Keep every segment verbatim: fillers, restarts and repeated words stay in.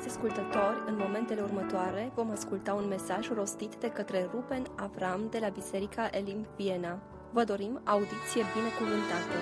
Stimați ascultători, în momentele următoare vom asculta un mesaj rostit de către Ruben Avram de la Biserica Elim Viena. Vă dorim audiție binecuvântată!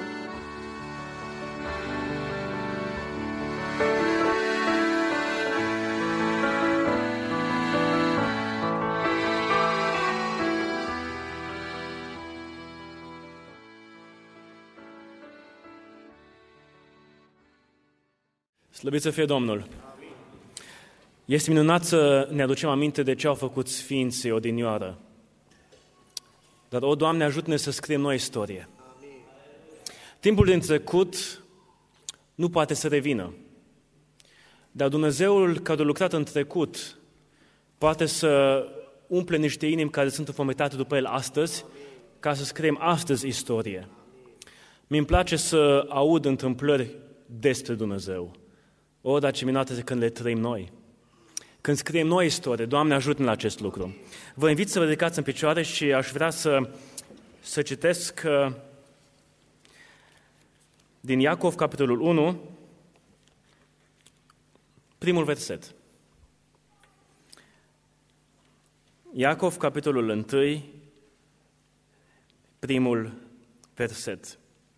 Slăvit să fie Domnul! Este minunat să ne aducem aminte de ce au făcut sfinții odinioară. Dar, o, Doamne, ajută-ne să scriem noi istorie. Timpul din trecut nu poate să revină. Dar Dumnezeul care a lucrat în trecut poate să umple niște inimi care sunt înfometate după El astăzi, ca să scriem astăzi istorie. Mi-mi place să aud întâmplări despre Dumnezeu. O, dar ce minunat este când le trăim noi. Când scriem noi istorie, Doamne, ajută-ne la acest lucru. Vă invit să vă ridicați în picioare și aș vrea să, să citesc uh, din Iacov, capitolul unu, primul verset. Iacov, capitolul unu, primul verset.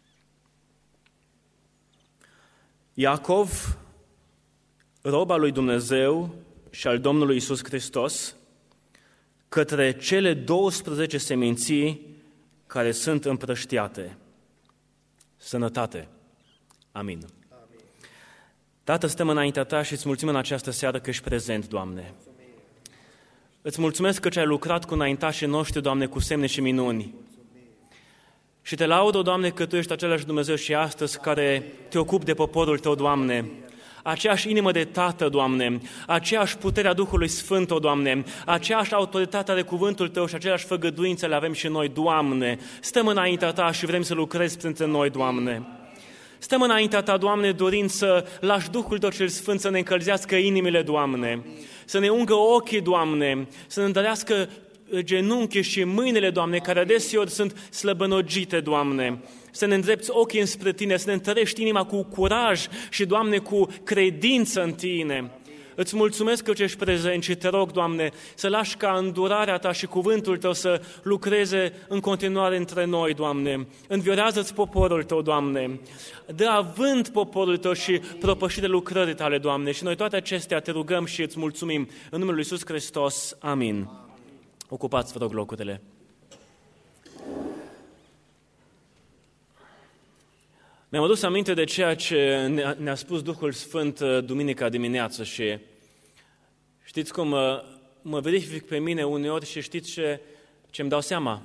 Iacov, rob al lui Dumnezeu și al Domnului Iisus Hristos, către cele douăsprezece seminții care sunt împrăștiate. Sănătate. Amin. Amin. Tată, stăm înaintea Ta și îți mulțumim în această seară că ești prezent, Doamne. Îți mulțumesc că ce-ai lucrat cu înaintașii noștri, Doamne, cu semne și minuni. Și te laud, Doamne, că Tu ești același Dumnezeu și astăzi care te ocupi de poporul Tău, Doamne. Aceeași inimă de Tată, Doamne, aceeași putere a Duhului Sfânt, o Doamne, aceeași autoritate are cuvântul Tău și aceleași făgăduințe le avem și noi, Doamne. Stăm înaintea Ta și vrem să lucrezi printre noi, Doamne. Stăm înaintea Ta, Doamne, dorind să lași Duhul Tău cel Sfânt să ne încălzească inimile, Doamne, să ne ungă ochii, Doamne, să ne întărească genunchii și mâinile, Doamne, care adeseori sunt slăbănogite, Doamne. Să ne îndrepți ochii înspre Tine, să ne întărești inima cu curaj și, Doamne, cu credință în Tine. Îți mulțumesc că ești prezent și te rog, Doamne, să lași ca îndurarea Ta și cuvântul Tău să lucreze în continuare între noi, Doamne. Înviorează-ți poporul Tău, Doamne. Dă avânt poporul Tău și propășire lucrării Tale, Doamne. Și noi toate acestea te rugăm și îți mulțumim. În numele Lui Iisus Hristos. Amin. Ocupați, vă rog, locurile. Mi-am adus aminte de ceea ce ne-a spus Duhul Sfânt duminica dimineață și știți cum mă, mă verific pe mine uneori și știți ce, ce îmi dau seama?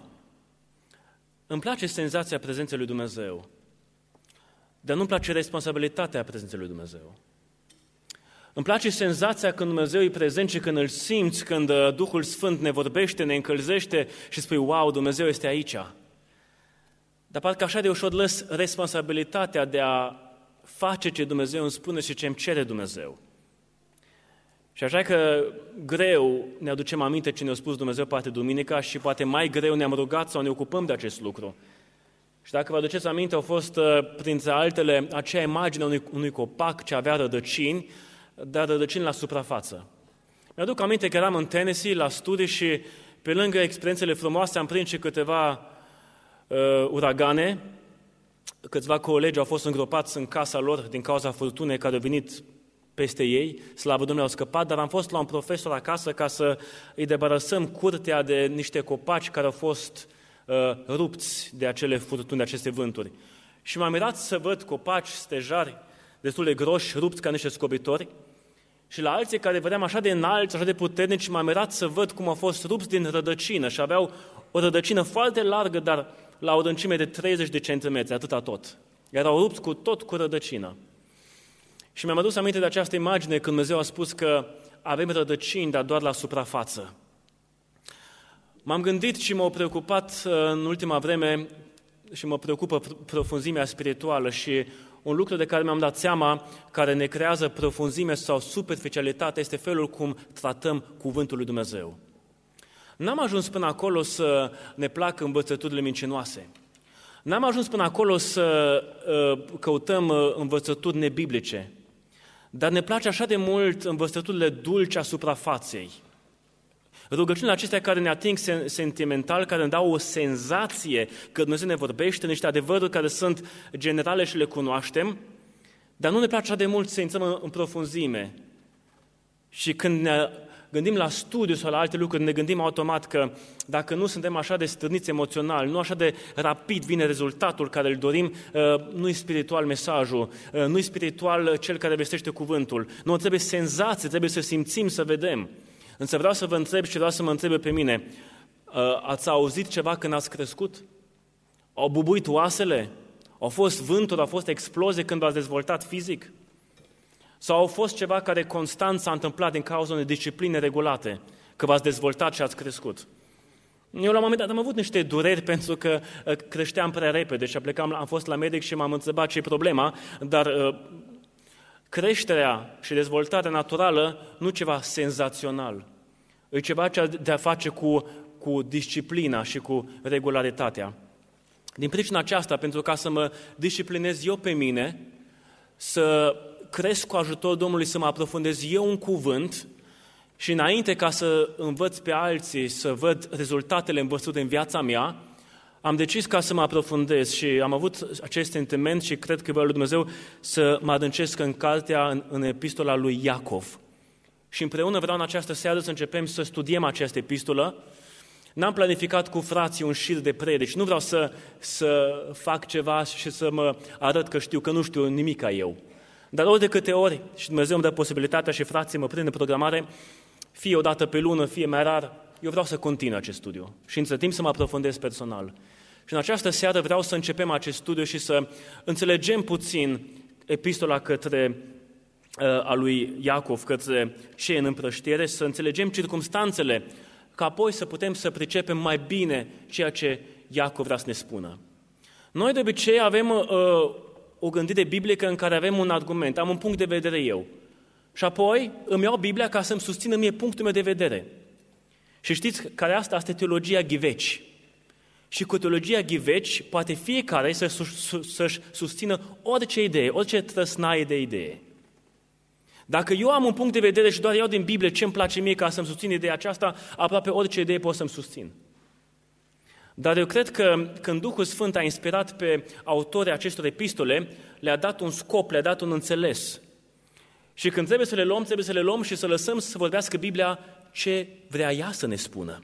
Îmi place senzația prezenței lui Dumnezeu, dar nu-mi place responsabilitatea prezenței lui Dumnezeu. Îmi place senzația când Dumnezeu e prezent și când îl simți, când Duhul Sfânt ne vorbește, ne încălzește și spui, wow, Dumnezeu este aici. Dar parcă așa de ușor lăs responsabilitatea de a face ce Dumnezeu îmi spune și ce îmi cere Dumnezeu. Și așa că greu ne aducem aminte ce ne-a spus Dumnezeu poate duminica și poate mai greu ne-am rugat sau ne ocupăm de acest lucru. Și dacă vă aduceți aminte, au fost printre altele acea imagine unui, unui copac ce avea rădăcini, dar rădăcini la suprafață. Mi-aduc aminte că eram în Tennessee la studii și pe lângă experiențele frumoase am prins și câteva uh, uragane. Câțiva colegi au fost îngropați în casa lor din cauza furtunei care a venit peste ei. Slavă Domnului, au scăpat, dar am fost la un profesor acasă ca să îi debarasăm curtea de niște copaci care au fost uh, rupți de acele furtuni, de aceste vânturi. Și m-am mirat să văd copaci stejari destul de groși, rupți ca niște scobitori, și la alții care vedeam așa de înalți, așa de puternici, m-am mirat să văd cum au fost rupți din rădăcină și aveau o rădăcină foarte largă, dar la o adâncime de treizeci de centimetri, atâta tot. Erau rupți cu tot cu rădăcină. Și mi-am adus aminte de această imagine când Dumnezeu a spus că avem rădăcini, dar doar la suprafață. M-am gândit și m-au preocupat în ultima vreme și mă preocupă profunzimea spirituală și un lucru de care mi-am dat seama, care ne creează profunzime sau superficialitate, este felul cum tratăm cuvântul lui Dumnezeu. N-am ajuns până acolo să ne placă învățăturile mincinoase. N-am ajuns până acolo să uh, căutăm uh, învățături nebiblice. dar ne place așa de mult învățăturile dulci a suprafaței. Rugăciunile acestea care ne ating sentimental, care ne dau o senzație că Dumnezeu ne vorbește, niște adevăruri care sunt generale și le cunoaștem, dar nu ne place așa de mult să intrăm în profunzime. Și când ne gândim la studiu sau la alte lucruri, ne gândim automat că dacă nu suntem așa de stârniți emoțional, nu așa de rapid vine rezultatul care îl dorim, nu-i spiritual mesajul, nu-i spiritual cel care vestește cuvântul. Nu, trebuie senzație, trebuie să simțim, să vedem. Însă vreau să vă întreb și vreau să mă întrebe pe mine, ați auzit ceva când ați crescut? Au bubuit oasele? Au fost vânturi, au fost explozie când v-ați dezvoltat fizic? Sau au fost ceva care constant s-a întâmplat din cauza unei discipline regulate, că v-ați dezvoltat și ați crescut? Eu la un moment dat am avut niște dureri pentru că creșteam prea repede și plecam, am fost la medic și m-am întrebat ce e problema, dar creșterea și dezvoltarea naturală nu ceva senzațional, e ceva ce de a face cu, cu disciplina și cu regularitatea. Din pricina aceasta, pentru ca să mă disciplinez eu pe mine, să cresc cu ajutorul Domnului, să mă aprofundez eu un cuvânt și înainte ca să învăț pe alții, să văd rezultatele învățute în viața mea, am decis ca să mă aprofundez și am avut acest sentiment și cred că voia lui Dumnezeu să mă adâncesc în cartea, în, în epistola lui Iacov. Și împreună vreau în această seară să începem să studiem această epistolă. N-am planificat cu frații un șir de predici, nu vreau să, să fac ceva și să mă arăt că știu, că nu știu nimic ca eu. Dar ori de câte ori, și Dumnezeu îmi dă posibilitatea și frații mă prind în programare, fie o dată pe lună, fie mai rar, eu vreau să continui acest studiu și între timp să mă aprofundez personal. Și în această seară vreau să începem acest studiu și să înțelegem puțin epistola către uh, a lui Iacov, către cei în împrăștiere, să înțelegem circumstanțele, ca apoi să putem să pricepem mai bine ceea ce Iacov vrea să ne spună. Noi de obicei avem uh, o gândire biblică în care avem un argument, am un punct de vedere eu. Și apoi îmi iau Biblia ca să-mi susțină mie punctul meu de vedere. Și știți care asta? Asta e teologia ghiveci. Și cu teologia ghiveci poate fiecare să, să-și susțină orice idee, orice trăsnaie de idee. Dacă eu am un punct de vedere și doar iau din Biblie ce îmi place mie ca să-mi susțin ideea aceasta, aproape orice idee pot să-mi susțin. Dar eu cred că când Duhul Sfânt a inspirat pe autorii acestor epistole, le-a dat un scop, le-a dat un înțeles. Și când trebuie să le luăm, trebuie să le luăm și să lăsăm să vorbească Biblia ce vrea ea să ne spună.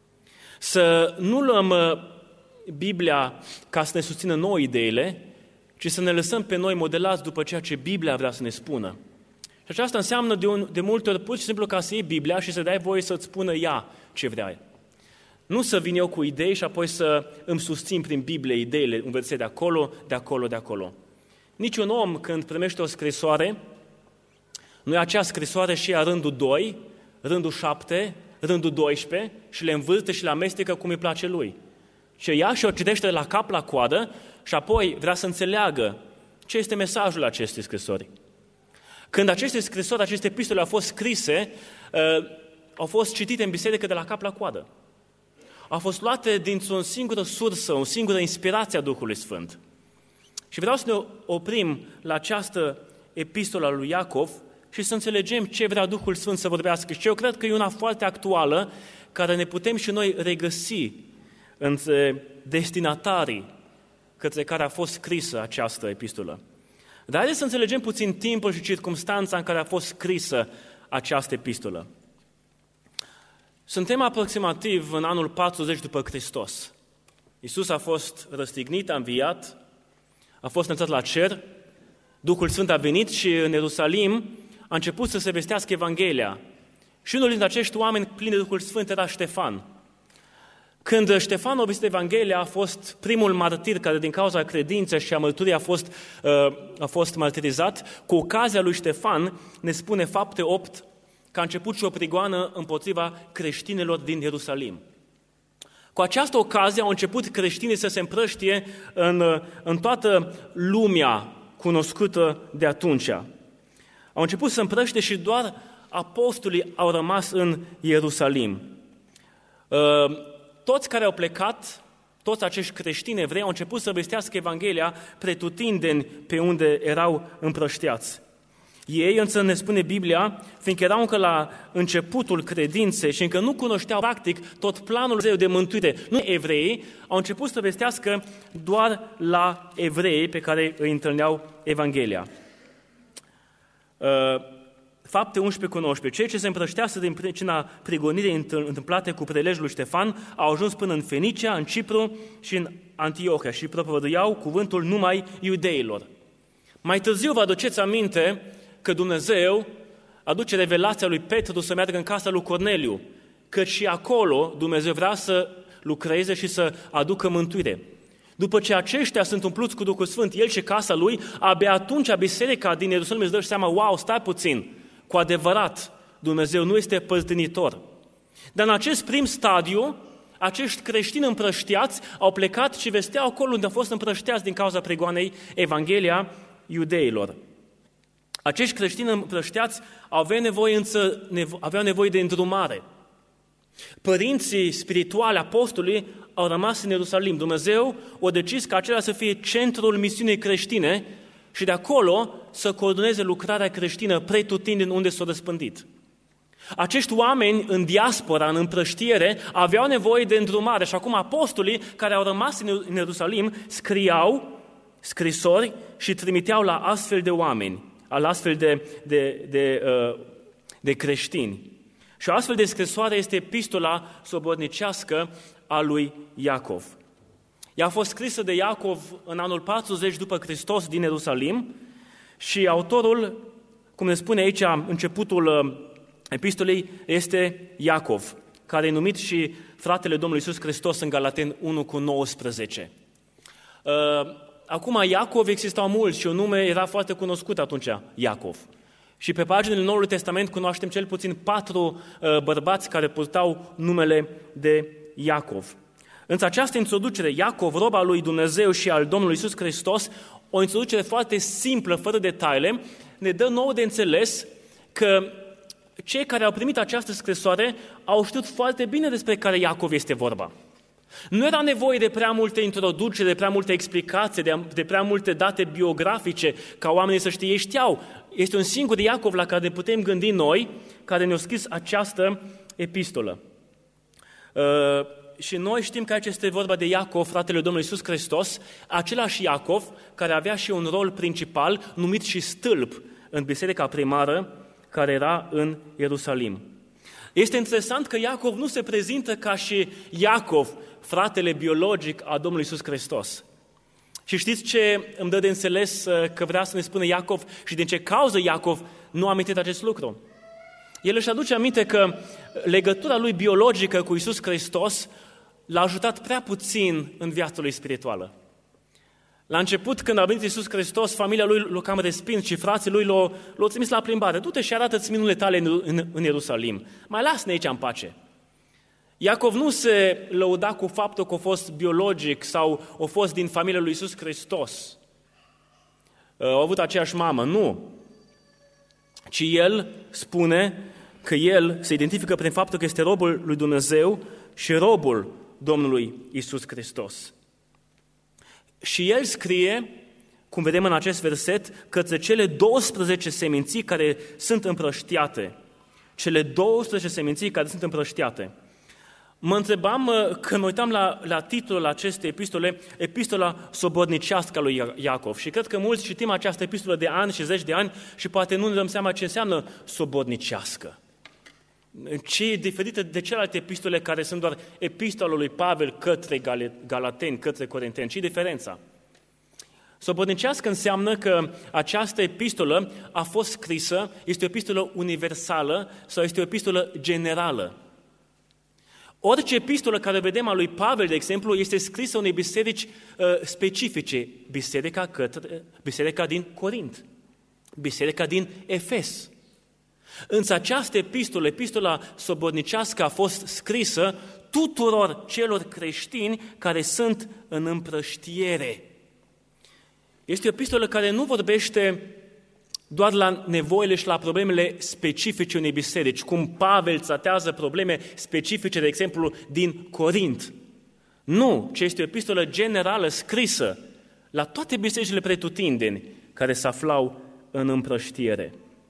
Să nu luăm Biblia ca să ne susțină noi ideile, ci să ne lăsăm pe noi modelați după ceea ce Biblia vrea să ne spună. Și aceasta înseamnă de, un, de multe ori pur și simplu ca să iei Biblia și să dai voie să-ți spună ea ce vrea. Nu să vin eu cu idei și apoi să îmi susțin prin Biblie ideile, învățe de acolo, de acolo, de acolo. Niciun om când primește o scrisoare, nu e acea scrisoare și a rândul doi, rândul șapte, rândul doisprezece și le învârte și le amestecă cum îi place lui. Și ea și o citește de la cap la coadă și apoi vrea să înțeleagă ce este mesajul acestei scrisori. Când aceste scrisori, aceste epistole au fost scrise, uh, au fost citite în biserică de la cap la coadă. Au fost luate dintr-o singură sursă, o singură inspirație a Duhului Sfânt. Și vreau să ne oprim la această epistolă a lui Iacov și să înțelegem ce vrea Duhul Sfânt să vorbească. Și eu cred că e una foarte actuală, care ne putem și noi regăsi între destinatarii către care a fost scrisă această epistolă. Dar haideți să înțelegem puțin timpul și circumstanța în care a fost scrisă această epistolă. Suntem aproximativ în anul patruzeci după Hristos. Iisus a fost răstignit, a înviat, a fost înălțat la cer, Duhul Sfânt a venit și în Ierusalim a început să se vestească Evanghelia. Și unul dintre acești oameni plini de Duhul Sfânt era Ștefan. Când Ștefan a vestit Evanghelia, a fost primul martir care din cauza credinței și a mărturiei a fost, a fost martirizat. Cu ocazia lui Ștefan ne spune Fapte opt că a început și o prigoană împotriva creștinilor din Ierusalim. Cu această ocazie au început creștinii să se împrăștie în, în toată lumea cunoscută de atunci. Au început să împrăștie și doar apostolii au rămas în Ierusalim. Toți care au plecat, toți acești creștini evrei, au început să vestească Evanghelia pretutindeni pe unde erau împrăștiați. Ei, însă, ne spune Biblia, fiindcă erau încă la începutul credinței și încă nu cunoșteau practic tot planul de mântuire, nu evrei, au început să vestească doar la evrei pe care îi întâlneau Evanghelia. Fapte unsprezece cu nouăsprezece. Cei ce se împrăștească din pricina prigonirii întâmplate cu prelejul lui Ștefan au ajuns până în Fenicia, în Cipru și în Antiohia și propovăduiau cuvântul numai iudeilor. Mai târziu vă aduceți aminte că Dumnezeu aduce revelația lui Petru să meargă în casa lui Corneliu, că și acolo Dumnezeu vrea să lucreze și să aducă mântuire. După ce aceștia sunt umpluți cu Duhul Sfânt, el și casa lui, abia atunci biserica din Ierusalim își dă seama, wow, stai puțin, cu adevărat, Dumnezeu nu este păzdinitor. Dar în acest prim stadiu, acești creștini împrăștiați au plecat și vesteau acolo unde au fost împrăștiați din cauza prigoanei Evanghelia iudeilor. Acești creștini împrăștiați aveau nevoie, însă, aveau nevoie de îndrumare. Părinții spirituali, apostolii, au rămas în Ierusalim. Dumnezeu a decis ca acela să fie centrul misiunii creștine și de acolo să coordoneze lucrarea creștină pretutindeni unde s-a răspândit. Acești oameni în diaspora, în împrăștiere, aveau nevoie de îndrumare și acum apostolii care au rămas în Ierusalim scriau scrisori și trimiteau la astfel de oameni, la astfel de, de, de, de creștini. Și o astfel de scrisoare este epistola sobornicească a lui Iacov. Ea a fost scrisă de Iacov în anul patruzeci după Hristos din Ierusalim și autorul, cum ne spune aici începutul epistolei, este Iacov, care e numit și fratele Domnului Iisus Hristos în Galaten unu cu nouăsprezece. Acum Iacov existau mulți și un nume era foarte cunoscut atunci, Iacov. Și pe paginile Noului Testament cunoaștem cel puțin patru bărbați care purtau numele de Iacov. Însă această introducere, Iacov, rob al lui Dumnezeu și al Domnului Iisus Hristos, o introducere foarte simplă, fără detalii, ne dă nouă de înțeles că cei care au primit această scrisoare au știut foarte bine despre care Iacov este vorba. Nu era nevoie de prea multe introduceri, de prea multe explicații, de, de prea multe date biografice, ca oamenii să știe. Ei știau, este un singur Iacov la care putem gândi noi, care ne-a scris această epistolă. Uh, și noi știm că aici este vorba de Iacov, fratele Domnului Iisus Hristos, același Iacov care avea și un rol principal, numit și stâlp în biserica primară, care era în Ierusalim. Este interesant că Iacov nu se prezintă ca și Iacov, fratele biologic a Domnului Iisus Hristos. Și știți ce îmi dă de înțeles că vrea să ne spună Iacov și din ce cauză Iacov nu a amintit acest lucru? El își aduce aminte că legătura lui biologică cu Iisus Hristos l-a ajutat prea puțin în viața lui spirituală. La început, când a venit Iisus Hristos, familia lui l-a cam respins și frații lui l-au, l-au trimis la plimbare. Du-te și arată-ți minunile tale în, în, în Ierusalim. Mai lasă-ne aici în pace. Iacov nu se lăuda cu faptul că a fost biologic sau a fost din familia lui Iisus Hristos. A avut aceeași mamă. Nu. Ci el spune că el se identifică prin faptul că este robul lui Dumnezeu și robul Domnului Iisus Hristos. Și el scrie, cum vedem în acest verset, către cele douăsprezece seminții care sunt împrăștiate. Cele douăsprezece seminții care sunt împrăștiate. Mă întrebam, când mă uitam la, la titlul acestei epistole, epistola sobornicească a lui Iacov. Și cred că mulți citim această epistolă de ani și zeci de ani și poate nu ne dăm seama ce înseamnă sobornicească. Ce e diferită de celelalte epistole care sunt doar epistola lui Pavel către Galateni, către Corinteni. Ce e diferența? Sobornicească înseamnă că această epistolă a fost scrisă, este o epistolă universală sau este o epistolă generală. Orice epistolă care vedem a lui Pavel, de exemplu, este scrisă unei biserici uh, specifice. Biserica, către, biserica din Corint, biserica din Efes. Însă această epistolă, epistola sobornicească, a fost scrisă tuturor celor creștini care sunt în împrăștiere. Este o epistolă care nu vorbește doar la nevoile și la problemele specifice unei biserici, cum Pavel tratează probleme specifice, de exemplu, din Corint. Nu, ci este o epistolă generală scrisă la toate bisericile pretutindeni care se aflau în împrăștiere.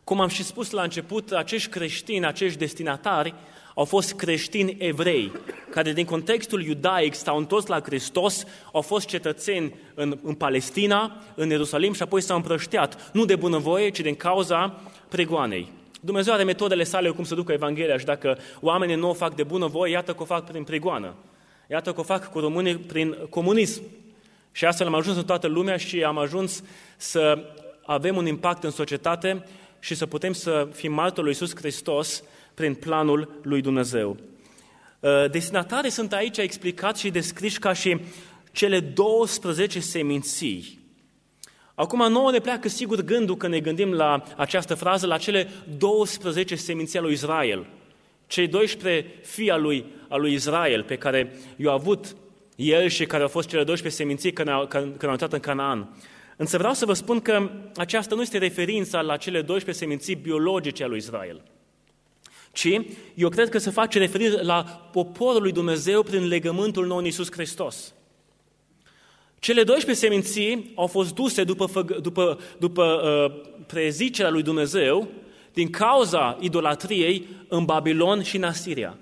Cum am și spus la început, acești creștini, acești destinatari, au fost creștini evrei, care din contextul iudaic s-au întors la Hristos, au fost cetățeni în, în Palestina, în Ierusalim și apoi s-au împrăștiat, nu de bunăvoie, ci din cauza pregoanei. Dumnezeu are metodele sale cum să ducă Evanghelia și dacă oamenii nu o fac de bunăvoie, iată că o fac prin pregoană. Iată că o fac cu românii prin comunism. Și astfel am ajuns în toată lumea și am ajuns să avem un impact în societate și să putem să fim martori lui Iisus Hristos prin planul lui Dumnezeu. Destinatarii sunt aici explicați și descriși ca și cele douăsprezece seminții. Acum nouă ne pleacă sigur gândul când ne gândim la această frază, la cele douăsprezece seminții al lui Israel. Cei doisprezece fii al lui, al lui Israel pe care i-au avut el și care au fost cele doisprezece seminții când au, când au intrat în Canaan. Însă vreau să vă spun că aceasta nu este referința la cele doisprezece seminții biologice ale lui Israel, ci eu cred că se face referire la poporul lui Dumnezeu prin legământul nou în Iisus Hristos. Cele doisprezece seminții au fost duse după, după, după uh, prezicerea lui Dumnezeu din cauza idolatriei în Babilon și în Asiria.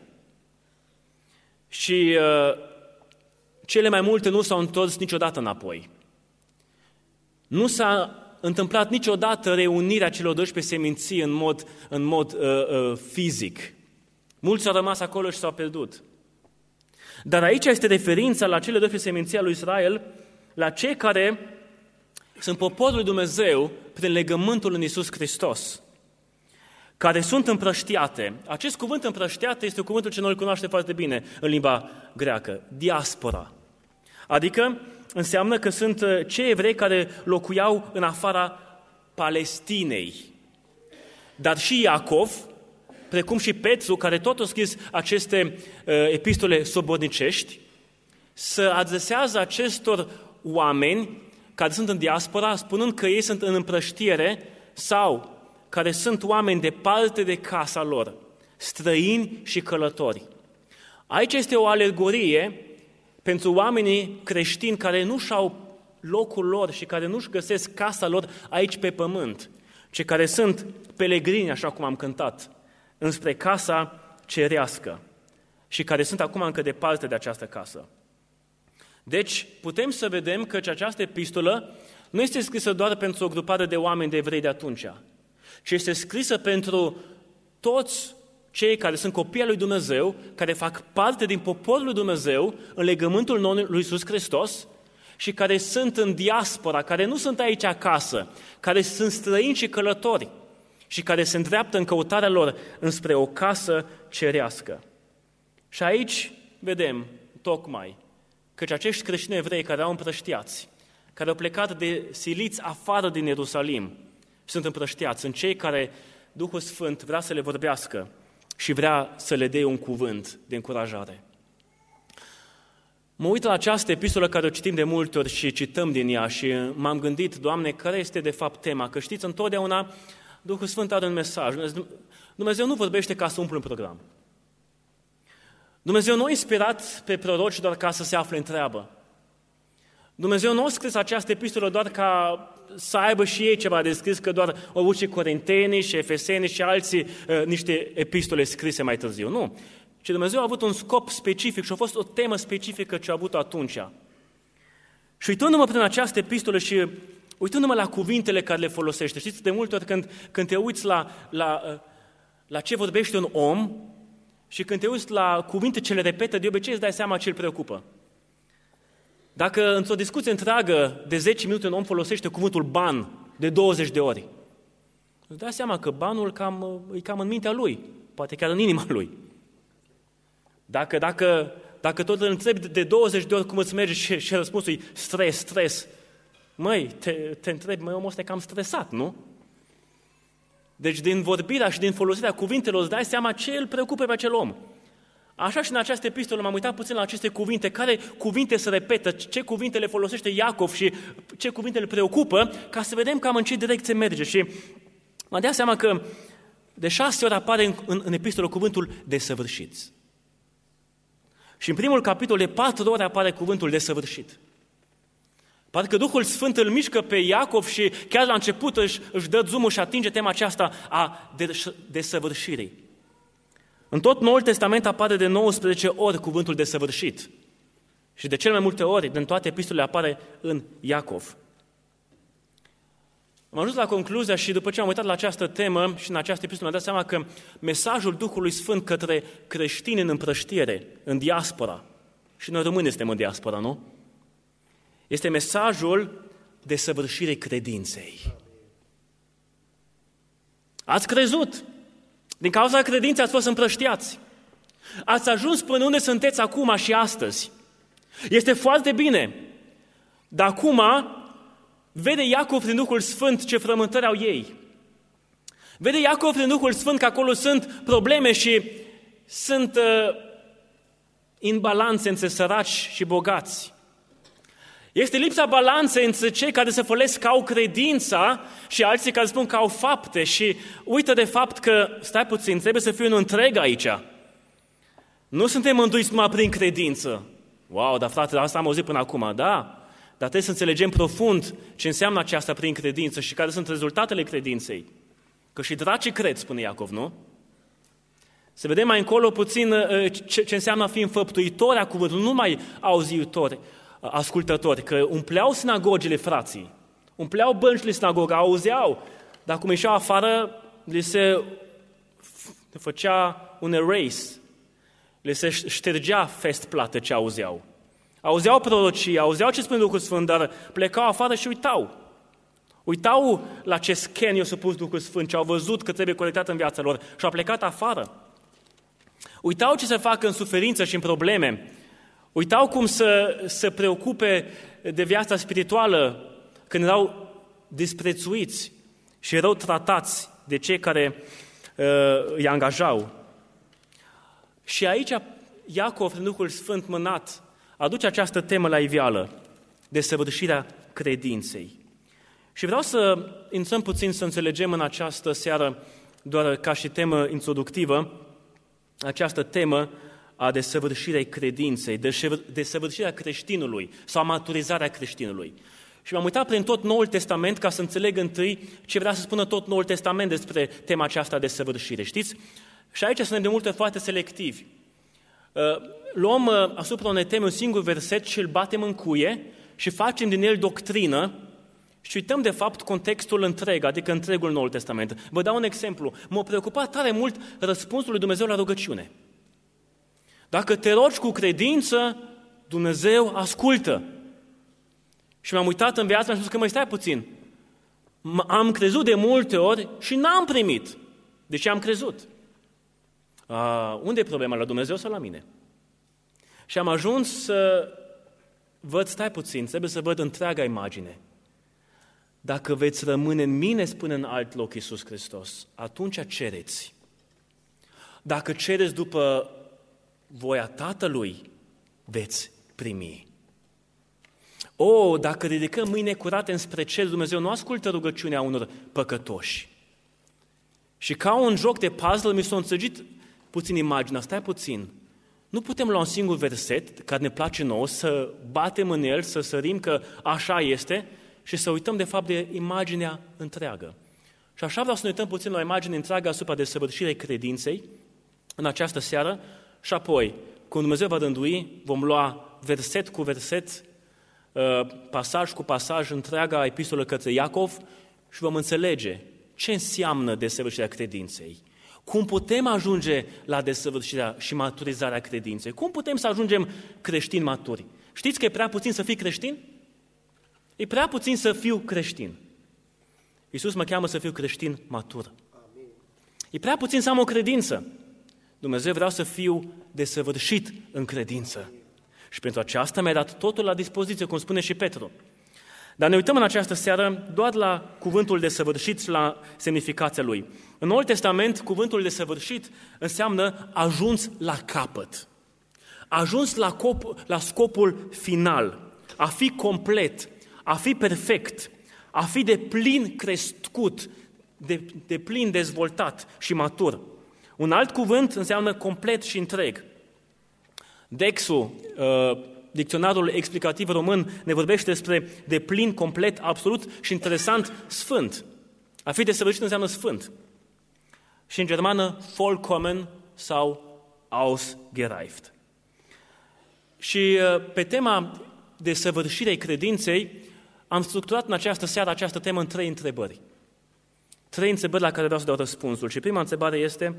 Și uh, cele mai multe nu s-au întors niciodată înapoi. Nu s-a întâmplat niciodată reunirea celor doisprezece seminții în mod, în mod uh, uh, fizic. Mulți au rămas acolo și s-au pierdut. Dar aici este referința la cele doisprezece seminții al lui Israel, la cei care sunt poporul lui Dumnezeu prin legământul în Iisus Hristos, care sunt împrăștiate. Acest cuvânt împrăștiate este cuvântul ce noi îl cunoaștem foarte bine în limba greacă, diaspora. Adică înseamnă că sunt cei evrei care locuiau în afara Palestinei. Dar și Iacov, precum și Petru, care tot au scris aceste uh, epistole sobornicești, se adresează acestor oameni care sunt în diaspora, spunând că ei sunt în împrăștiere sau care sunt oameni departe de casa lor, străini și călători. Aici este o alegorie pentru oamenii creștini care nu și-au locul lor și care nu-și găsesc casa lor aici pe pământ, ci care sunt pelegrini, așa cum am cântat, înspre casa cerească și care sunt acum încă departe de această casă. Deci, putem să vedem că această epistolă nu este scrisă doar pentru o grupare de oameni de evrei de atunci, ci este scrisă pentru toți cei care sunt copii al lui Dumnezeu, care fac parte din poporul lui Dumnezeu în legământul nou lui Iisus Hristos și care sunt în diaspora, care nu sunt aici acasă, care sunt străini și călători și care se îndreaptă în căutarea lor înspre o casă cerească. Și aici vedem tocmai căci acești creștini evrei care au împrăștiați, care au plecat de siliți afară din Ierusalim și sunt împrăștiați, sunt cei care Duhul Sfânt vrea să le vorbească și vrea să le dea un cuvânt de încurajare. Mă uit la această epistolă care o citim de multe ori și cităm din ea și m-am gândit, Doamne, care este de fapt tema? Că știți, întotdeauna Duhul Sfânt are un mesaj. Dumnezeu nu vorbește ca să umple un program. Dumnezeu nu a inspirat pe proroci doar ca să se afle în treabă. Dumnezeu nu a scris această epistolă doar ca să aibă și ei ceva de scris, că doar au avut și corintenii și efesenii și alții uh, niște epistole scrise mai târziu. Nu. Ci Dumnezeu a avut un scop specific și a fost o temă specifică ce a avut atunci. Și uitându-mă prin această epistolă și uitându-mă la cuvintele care le folosește, știți, de multe ori când, când te uiți la, la, la ce vorbește un om și când te uiți la cuvinte ce le repetă, de obicei îți dai seama ce îl preocupă. Dacă într-o discuție întreagă de zece minute un om folosește cuvântul ban de douăzeci de ori, îți dai seama că banul cam, e cam în mintea lui, poate chiar în inima lui. Dacă, dacă, dacă tot îl întrebi de douăzeci de ori cum îți merge și, și răspunsul e stres, stres, măi, te, te întrebi, măi, omul ăsta e cam stresat, nu? Deci din vorbirea și din folosirea cuvintelor îți dai seama ce îl preocupă pe acel om. Așa și în această epistolă m-am uitat puțin la aceste cuvinte, care cuvinte se repetă, ce cuvinte le folosește Iacov și ce cuvinte îl preocupă, ca să vedem cam în ce direcție merge. Și m-am dat seama că de șase ori apare în, în, în epistolă cuvântul desăvârșiți. Și în primul capitol de patru ori apare cuvântul desăvârșit. Parcă Duhul Sfânt îl mișcă pe Iacov și chiar la început își, își dă zoom-ul și atinge tema aceasta a desăvârșirii. În tot Noul Testament apare de nouăsprezece ori cuvântul desăvârșit. Și de cele mai multe ori, din toate epistolele, apare în Iacov. Am ajuns la concluzia și după ce am uitat la această temă și în această epistolă mi-am dat seama că mesajul Duhului Sfânt către creștini în împrăștiere, în diaspora, și noi români suntem în diaspora, nu? Este mesajul desăvârșirii credinței. Ați crezut. Din cauza credinței ați fost împrăștiați. Ați ajuns până unde sunteți acum și astăzi. Este foarte bine. Dar acum vede Iacov prin Duhul Sfânt ce frământări au ei. Vede Iacov prin Duhul Sfânt că acolo sunt probleme și sunt uh, imbalanțe între săraci și bogați. Este lipsa balanței între cei care se fălesc că au credința și alții care spun că au fapte și uită de fapt că, stai puțin, trebuie să fie un întreg aici. Nu suntem mântuiți numai prin credință. Wow, dar frate, asta am auzit până acum, da? Dar trebuie să înțelegem profund ce înseamnă aceasta prin credință și care sunt rezultatele credinței. Că și dracii cred, spune Iacov, nu? Să vedem mai încolo puțin ce, ce înseamnă a fi înfăptuitori a cuvântului, nu numai auzitori, ascultători, că umpleau sinagogile frații, umpleau băncile sinagogă, auzeau, dar cum ieșeau afară, li se făcea un erase, li se ștergea fest plată ce auzeau. Auzeau prorocii, auzeau ce spune Duhul Sfânt, dar plecau afară și uitau. Uitau la ce scan i-a supus Duhul Sfânt, ce au văzut că trebuie colectat în viața lor și au plecat afară. Uitau ce să facă în suferință și în probleme. Uitau cum să se preocupe de viața spirituală când erau disprețuiți și erau tratați de cei care uh, îi angajau. Și aici Iacov, prin Duhul Sfânt mânat, aduce această temă la iveală, desăvârșirea credinței. Și vreau să intrăm puțin să înțelegem în această seară, doar ca și temă introductivă, această temă a desăvârșirii credinței, desăvârșirea creștinului sau maturizarea creștinului. Și m-am uitat prin tot Noul Testament ca să înțeleg întâi ce vrea să spună tot Noul Testament despre tema aceasta de desăvârșire. Știți? Și aici suntem de multe foarte selectivi. Luăm asupra unei teme un singur verset și îl batem în cuie și facem din el doctrină și uităm de fapt contextul întreg, adică întregul Noul Testament. Vă dau un exemplu. M-a preocupat tare mult răspunsul lui Dumnezeu la rugăciune. Dacă te rogi cu credință, Dumnezeu ascultă. Și m-am uitat în viață și am spus că măi, stai puțin. Am crezut de multe ori și n-am primit. De ce am crezut? A, unde e problema, la Dumnezeu sau la mine? Și am ajuns să văd, stai puțin, trebuie să văd întreaga imagine. Dacă veți rămâne în mine, spune în alt loc Iisus Hristos, atunci cereți. Dacă cereți după voia Tatălui, veți primi. O, dacă ridicăm mâine curate înspre cer, Dumnezeu nu ascultă rugăciunea unor păcătoși. Și ca un joc de puzzle mi s-a înțegit puțin imaginea, stai puțin. Nu putem lua un singur verset care ne place nouă, să batem în el, să sărim că așa este și să uităm de fapt de imaginea întreagă. Și așa vreau să ne uităm puțin la imagine întreagă asupra desăvârșirii credinței în această seară și apoi, când Dumnezeu va rândui, vom lua verset cu verset, pasaj cu pasaj, întreaga epistolă către Iacov și vom înțelege ce înseamnă desăvârșirea credinței. Cum putem ajunge la desăvârșirea și maturizarea credinței? Cum putem să ajungem creștini maturi? Știți că e prea puțin să fii creștin? E prea puțin să fiu creștin. Iisus mă cheamă să fiu creștin matur. E prea puțin să am o credință. Dumnezeu vrea să fiu desăvârșit în credință. Și pentru aceasta mi-a dat totul la dispoziție, cum spune și Petru. Dar ne uităm în această seară doar la cuvântul desăvârșit și la semnificația lui. În Noul Testament, cuvântul desăvârșit înseamnă ajuns la capăt. Ajuns la, cop, la scopul final. A fi complet, a fi perfect, a fi de plin crescut, de, de plin dezvoltat și matur. Un alt cuvânt înseamnă complet și întreg. Dexul, dicționarul explicativ român ne vorbește despre deplin, complet, absolut și interesant, sfânt. A fi desăvârșit înseamnă sfânt. Și în germană, vollkommen sau ausgereift. Și pe tema desăvârșirii credinței, am structurat în această seară această temă în trei întrebări. Trei întrebări la care vreau să dau răspunsul. Și prima întrebare este,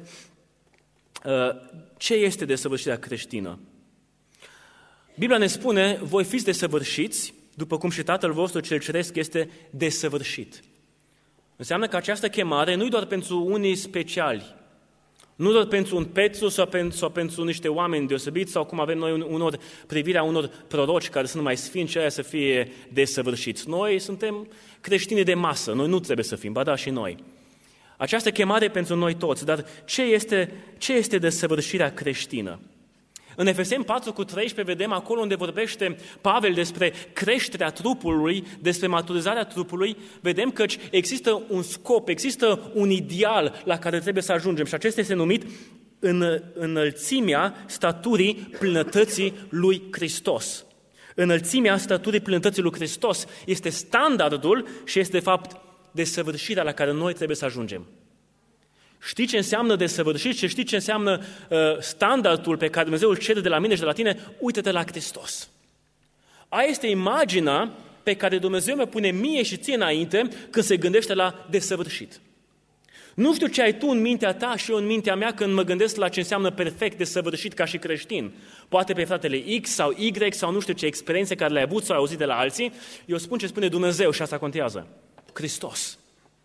ce este desăvârșirea creștină? Biblia ne spune, voi fiți desăvârșiți, după cum și Tatăl vostru cel ceresc este desăvârșit. Înseamnă că această chemare nu e doar pentru unii speciali, nu doar pentru un Petru sau pentru, sau pentru niște oameni deosebiți, sau cum avem noi unor privirea unor proroci care sunt mai sfinți și aia să fie desăvârșiți. Noi suntem creștini de masă, noi nu trebuie să fim, ba da și noi. Această chemare e pentru noi toți, dar ce este, ce este desăvârșirea creștină? În Efeseni patru cu treisprezece vedem acolo unde vorbește Pavel despre creșterea trupului, despre maturizarea trupului, vedem că există un scop, există un ideal la care trebuie să ajungem și acesta este numit în înălțimea staturii plinătății lui Hristos. Înălțimea staturii plinătății lui Hristos este standardul și este de fapt desăvârșirea la care noi trebuie să ajungem. Știi ce înseamnă desăvârșit și știi ce înseamnă uh, standardul pe care Dumnezeu îl cere de la mine și de la tine? Uită-te la Hristos. Aia este imaginea pe care Dumnezeu mi-o pune mie și ție înainte când se gândește la desăvârșit. Nu știu ce ai tu în mintea ta și eu în mintea mea când mă gândesc la ce înseamnă perfect desăvârșit ca și creștin. Poate pe fratele X sau Y sau nu știu ce experiențe care le-ai avut sau ai auzit de la alții. Eu spun ce spune Dumnezeu și asta contează. Hristos.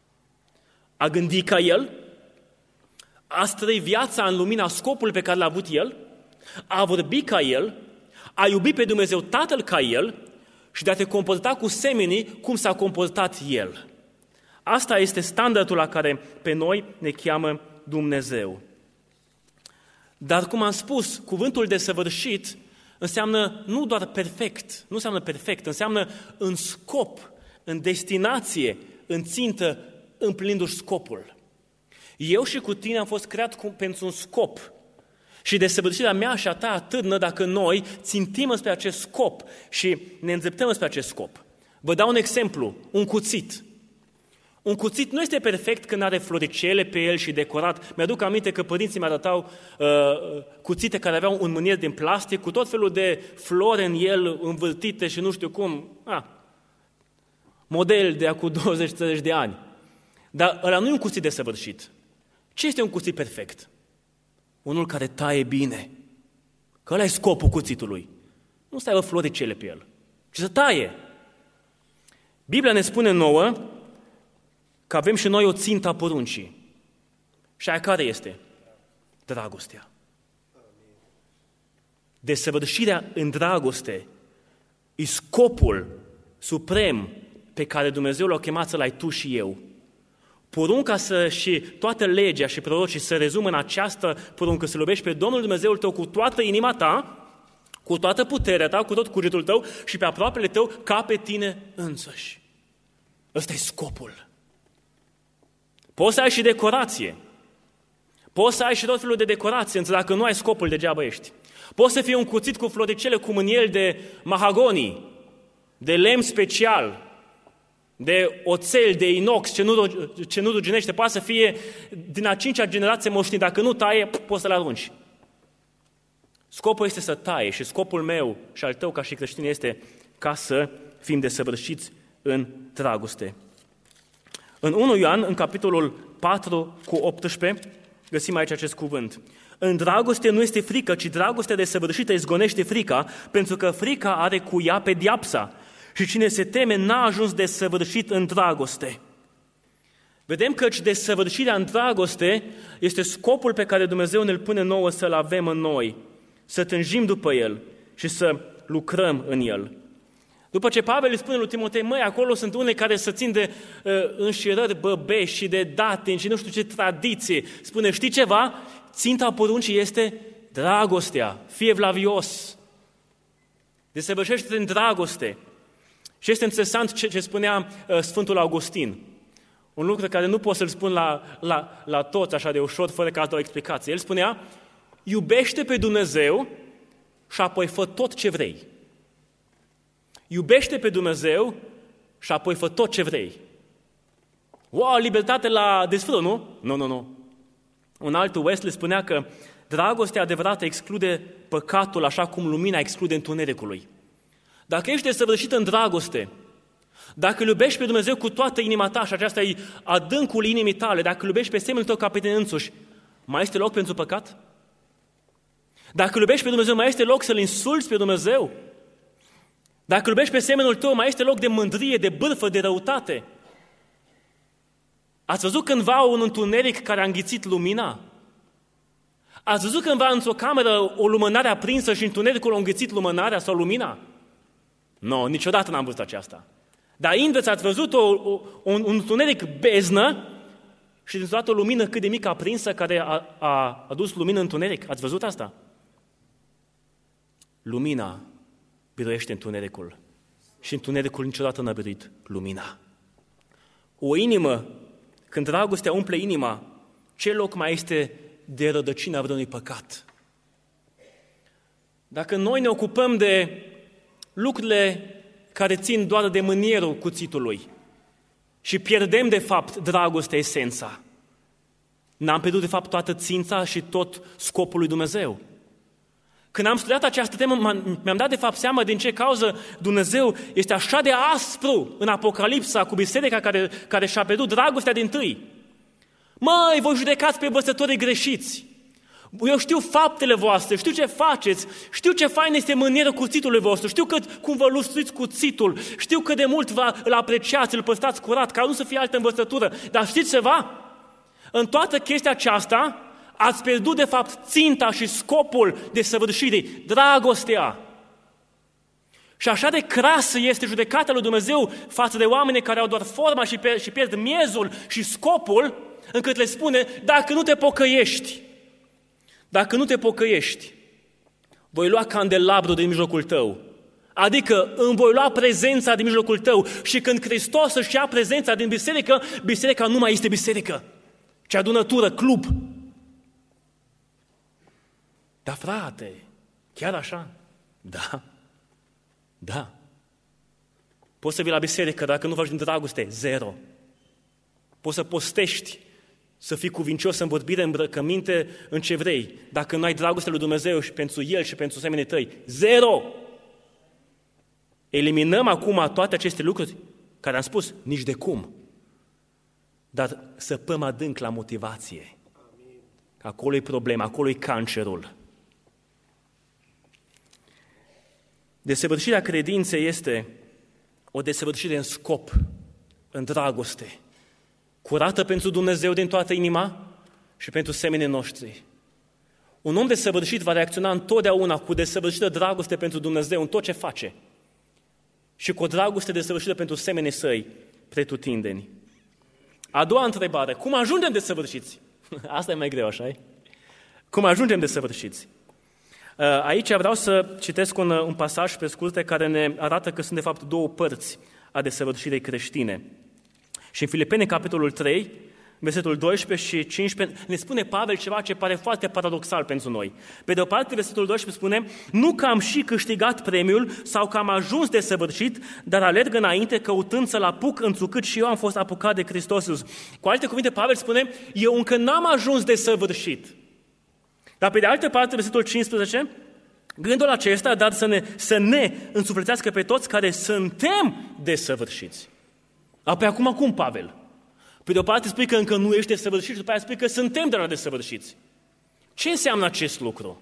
A gândi ca El, a trăi viața în lumina scopului pe care l-a avut El, a vorbi ca El, a iubi pe Dumnezeu Tatăl ca El și de a te comporta cu semenii cum s-a comportat El. Asta este standardul la care pe noi ne cheamă Dumnezeu. Dar, cum am spus, cuvântul desăvârșit înseamnă nu doar perfect, nu înseamnă perfect, înseamnă în scop, în destinație, în țintă, împlinindu-și scopul. Eu și cu tine am fost creat cu, pentru un scop. Și desăvârșirea mea și a ta atârnă dacă noi țintim spre acest scop și ne îndreptăm spre acest scop. Vă dau un exemplu, un cuțit. Un cuțit nu este perfect când are floricele pe el și decorat. Mi-aduc aminte că părinții mi arătau uh, cuțite care aveau un mânier din plastic cu tot felul de flori în el învârtite și nu știu cum. Ah, model de acum douăzeci treizeci de ani. Dar ăla nu e un cuțit desăvârșit. Ce este un cuțit perfect? Unul care taie bine. Că ăla e scopul cuțitului. Nu să aibă floricele pe el, ci să taie. Biblia ne spune nouă că avem și noi o țintă a poruncii. Și aia care este? Dragostea. Desăvârșirea în dragoste e scopul suprem pe care Dumnezeu l-a chemat să-l ai tu și eu. Porunca să și toată legea și prorocii să rezumă în această poruncă, să-L iubești pe Domnul Dumnezeul tău cu toată inima ta, cu toată puterea ta, cu tot cugetul tău și pe aproapele tău ca pe tine însăși. Ăsta e scopul. Poți să ai și decorație. Poți să ai și tot felul de decorație, însă dacă nu ai scopul, degeaba ești. Poți să fie un cuțit cu floricele cu mâniel de mahagoni, de lemn special, de oțel, de inox, ce nu, ce nu ruginește, poate să fie din a cincea generație moștenit. Dacă nu taie, poți să-l arunci. Scopul este să taie și scopul meu și al tău ca și creștin este ca să fim desăvârșiți în dragoste. În unu Ioan, în capitolul patru cu optsprezece, găsim aici acest cuvânt. În dragoste nu este frică, ci dragostea desăvârșită izgonește frica, pentru că frica are cu ea pedeapsa. Și cine se teme n-a ajuns desăvârșit în dragoste. Vedem că desăvârșirea în dragoste este scopul pe care Dumnezeu ne-l pune nouă să-l avem în noi, să tânjim după el și să lucrăm în el. După ce Pavel îi spune lui Timotei, măi, acolo sunt unele care să țin de uh, înșirări băbești și de datini și nu știu ce tradiție. Spune, știi ceva? Ținta poruncii este dragostea, fie evlavios. Desăvârșește-te în dragoste. Și este interesant ce, ce spunea uh, Sfântul Augustin. Un lucru care nu pot să-l spun la, la, la toți așa de ușor, fără ca altă o explicație. El spunea, iubește pe Dumnezeu și apoi fă tot ce vrei. iubește pe Dumnezeu și apoi fă tot ce vrei. Wow, libertate la desfrâu, nu? Nu, nu, nu. Un alt Wesley spunea că dragostea adevărată exclude păcatul așa cum lumina exclude întunericului. Dacă ești desăvârșit în dragoste, dacă îl iubești pe Dumnezeu cu toată inima ta și aceasta e adâncul inimii tale, dacă îl iubești pe semenul tău ca pe tine însuși, mai este loc pentru păcat? Dacă îl iubești pe Dumnezeu, mai este loc să-L insulți pe Dumnezeu? Dacă îl iubești pe semenul tău, mai este loc de mândrie, de bârfă, de răutate? Ați văzut cândva un întuneric care a înghițit lumina? Ați văzut cândva într-o cameră o lumânare aprinsă și întunericul a înghițit lumânarea sau lumina? Nu, no, niciodată n-am văzut aceasta. Dar invers, ați văzut o, o, un, un întuneric beznă și dintr-o dată o lumină cât de mică aprinsă care a, a adus lumină în întuneric. Ați văzut asta? Lumina biruiește întunericul și întunericul niciodată n-a biruit lumina. O inimă, când dragostea umple inima, ce loc mai este de rădăcina vreunui păcat? Dacă noi ne ocupăm de lucrurile care țin doar de mânierul cuțitului și pierdem de fapt dragostea, esența, n-am pierdut de fapt toată țința și tot scopul lui Dumnezeu. Când am studiat această temă, mi-am dat de fapt seama din ce cauză Dumnezeu este așa de aspru în Apocalipsa cu biserica care, care și-a pierdut dragostea dintâi. Măi, voi judecați pe învățătorii greșiți. Eu știu faptele voastre, știu ce faceți, știu ce fain este mânieră cuțitului vostru, știu cât, cum vă lustruiți cuțitul, știu cât de mult vă, îl apreciați, îl păstrați curat, ca nu să fie altă învățătură. Dar știți ceva? În toată chestia aceasta ați pierdut de fapt ținta și scopul desăvârșirii, dragostea. Și așa de crasă este judecata lui Dumnezeu față de oameni care au doar forma și, pe, și pierd miezul și scopul, încât le spune, dacă nu te pocăiești, dacă nu te pocăiești, voi lua candelabrul din mijlocul tău, adică îmi voi lua prezența din mijlocul tău și când Hristos își ia prezența din biserică, biserica nu mai este biserică, ci adunătură, club. Dar frate, chiar așa? Da, da. Poți să vii la biserică, dacă nu faci din dragoste, zero. Poți să postești, să fii cuvincios în vorbire, în îmbrăcăminte, în ce vrei. Dacă nu ai dragoste lui Dumnezeu și pentru El și pentru semenii tăi, zero! Eliminăm acum toate aceste lucruri care am spus, nici de cum. Dar săpăm adânc la motivație. Acolo e problema, acolo e cancerul. Desăvârșirea credinței este o desăvârșire în scop, în dragoste, curată pentru Dumnezeu din toată inima și pentru semenii noștri. Un om desăvârșit va reacționa întotdeauna cu desăvârșită dragoste pentru Dumnezeu în tot ce face și cu o dragoste desăvârșită pentru semenii săi pretutindeni. A doua întrebare, cum ajungem desăvârșiți? Asta e mai greu, așa-i? Cum ajungem desăvârșiți? Aici vreau să citesc un, un pasaj pe scurte care ne arată că sunt de fapt două părți a desăvârșirii creștine. Și în Filipeni, capitolul trei, versetul doisprezece și cincisprezece, ne spune Pavel ceva ce pare foarte paradoxal pentru noi. Pe de o parte, versetul doisprezece spune, nu că am și câștigat premiul sau că am ajuns desăvârșit, dar alerg înainte căutând să-l apuc, întrucât și eu am fost apucat de Hristos Iisus. Cu alte cuvinte, Pavel spune, eu încă n-am ajuns desăvârșit. Dar pe de altă parte, versetul cincisprezece, gândul acesta, dar să ne, să ne însuflețească pe toți care suntem desăvârșiți. Apoi acum cum, Pavel? Pe de o parte spui că încă nu ești desăvârșit și după aia spui că suntem de la desăvârșiți. Ce înseamnă acest lucru?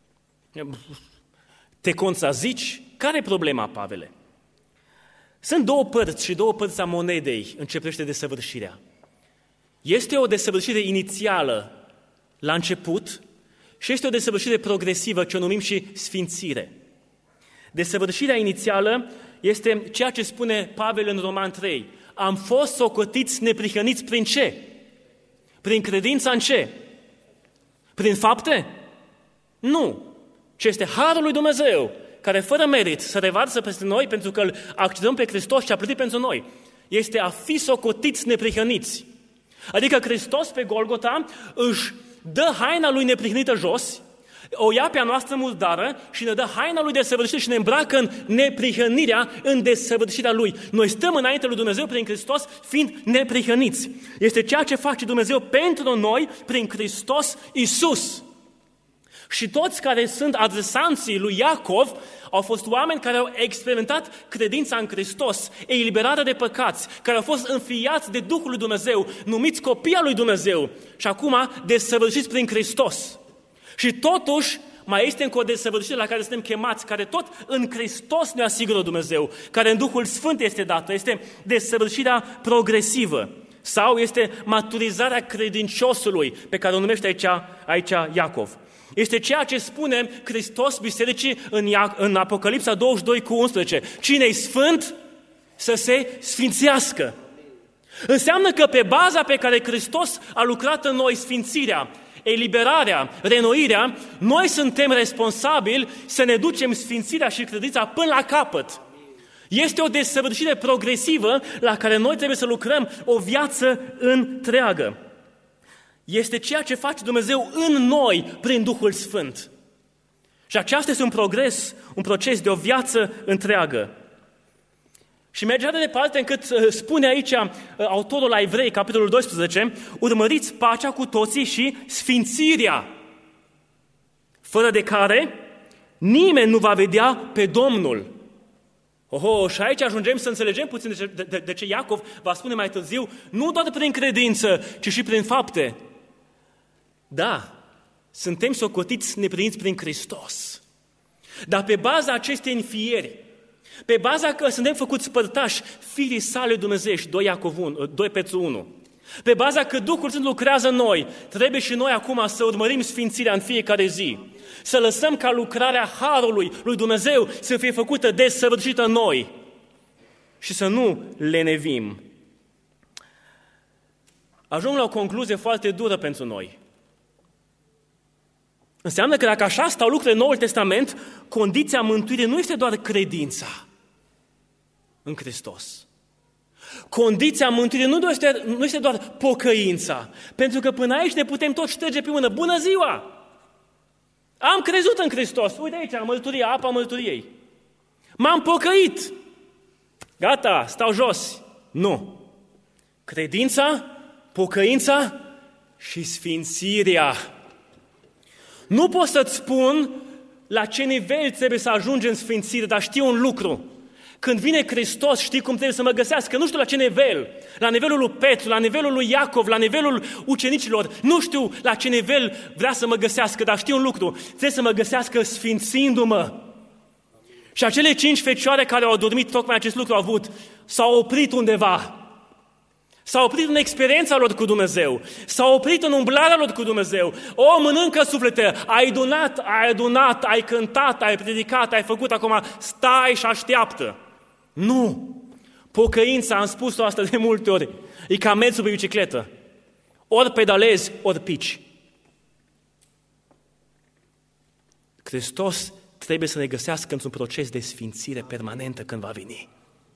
Te contrazici? Care e problema, Pavele? Sunt două părți și două părți a monedei în ce privește desăvârșirea. Este o desăvârșire inițială la început și este o desăvârșire progresivă, ce o numim și sfințire. Desăvârșirea inițială este ceea ce spune Pavel în Roman trei. Am fost socotiți neprihăniți prin ce? Prin credința în ce? Prin fapte? Nu. Ce este harul lui Dumnezeu, care fără merit se revarsă peste noi pentru că îl acceptăm pe Hristos și a plătit pentru noi. Este a fi socotiți neprihăniți. Adică Hristos pe Golgota își dă haina lui neprihănită jos, O ia pe a noastră murdară și ne dă haina lui desăvârșire și ne îmbracă în neprihănirea, în desăvârșirea lui. Noi stăm înainte lui Dumnezeu prin Hristos fiind neprihăniți. Este ceea ce face Dumnezeu pentru noi prin Hristos Iisus. Și toți care sunt adresanții lui Iacov au fost oameni care au experimentat credința în Hristos, eliberarea de păcați, care au fost înfiați de Duhul lui Dumnezeu, numiți copii al lui Dumnezeu și acum desăvârșiți prin Hristos. Și totuși mai este încă o desăvârșire la care suntem chemați, care tot în Hristos ne asigură Dumnezeu, care în Duhul Sfânt este dată, este desăvârșirea progresivă sau este maturizarea credinciosului, pe care o numește aici, aici Iacov. Este ceea ce spune Hristos bisericii în, în Apocalipsa douăzeci și doi cu unsprezece. Cine-i sfânt, să se sfințească. Înseamnă că pe baza pe care Hristos a lucrat în noi, sfințirea, eliberarea, renoirea, noi suntem responsabili să ne ducem sfințirea și credința până la capăt. Este o desăvârșire progresivă la care noi trebuie să lucrăm o viață întreagă. Este ceea ce face Dumnezeu în noi prin Duhul Sfânt. Și aceasta este un progres, un proces de o viață întreagă. Și merge de departe încât spune aici autorul la Evrei, capitolul doisprezece, urmăriți pacea cu toții și sfințirea, fără de care nimeni nu va vedea pe Domnul. Oho, și aici ajungem să înțelegem puțin de ce, de, de ce Iacov va spune mai târziu, nu doar prin credință, ci și prin fapte. Da, suntem socotiți neprihăniți prin Hristos. Dar pe baza acestei înfieri, pe baza că suntem făcuți părtași fiii sale Dumnezeiești, doi Petru unu, pe baza că Duhul Sfânt lucrează în noi, trebuie și noi acum să urmărim sfințirea în fiecare zi, să lăsăm ca lucrarea Harului lui Dumnezeu să fie făcută desăvârșită în noi și să nu lenevim. Ajung la o concluzie foarte dură pentru noi. Înseamnă că dacă așa stau lucrurile în Noul Testament, condiția mântuirii nu este doar credința în Hristos. Condiția mântuirii nu este, nu este doar pocăința, pentru că până aici ne putem tot șterge pe mână. Bună ziua! Am crezut în Hristos. Uite aici, mărturia, apa mărturiei. M-am pocăit. Gata, stau jos. Nu. Credința, pocăința și sfințirea. Nu pot să-ți spun la ce nivel trebuie să ajungi în sfințire, dar știu un lucru. Când vine Hristos, știi cum trebuie să mă găsească. Nu știu la ce nivel. La nivelul lui Petru, la nivelul lui Iacov, la nivelul ucenicilor. Nu știu la ce nivel vrea să mă găsească, dar știu un lucru. Trebuie să mă găsească sfințindu-mă. Și acele cinci fecioare care au dormit tocmai acest lucru au avut, s-au oprit undeva. S-au oprit în experiența lor cu Dumnezeu, s-au oprit în umblarea lor cu Dumnezeu. O, mănâncă suflete, ai adunat, ai adunat, ai cântat, ai predicat, ai făcut, acum stai și așteaptă. Nu! Pocăința, am spus-o asta de multe ori, e ca mersul pe bicicletă. Ori pedalezi, ori pici. Hristos trebuie să ne găsească într-un proces de sfințire permanentă când va veni.